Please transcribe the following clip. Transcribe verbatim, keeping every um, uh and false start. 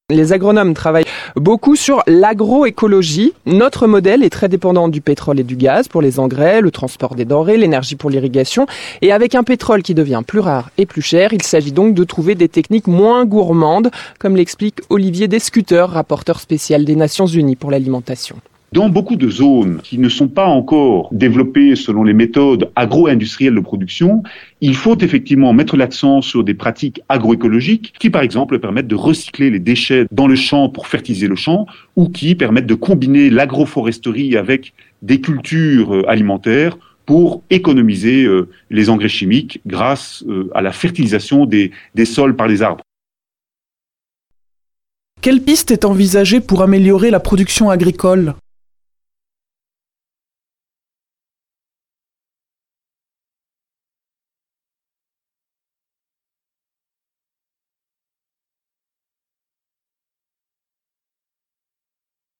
Les agronomes travaillent beaucoup sur l'agroécologie. Notre modèle est très dépendant du pétrole et du gaz pour les engrais, le transport des denrées, l'énergie pour l'irrigation. Et avec un pétrole qui devient plus rare et plus cher, il s'agit donc de trouver des techniques moins gourmandes, comme l'explique Olivier Descuter, rapporteur spécial des Nations Unies pour l'alimentation. Dans beaucoup de zones qui ne sont pas encore développées selon les méthodes agro-industrielles de production, il faut effectivement mettre l'accent sur des pratiques agroécologiques qui, par exemple, permettent de recycler les déchets dans le champ pour fertiliser le champ ou qui permettent de combiner l'agroforesterie avec des cultures alimentaires pour économiser les engrais chimiques grâce à la fertilisation des, des sols par les arbres. Quelle piste est envisagée pour améliorer la production agricole ?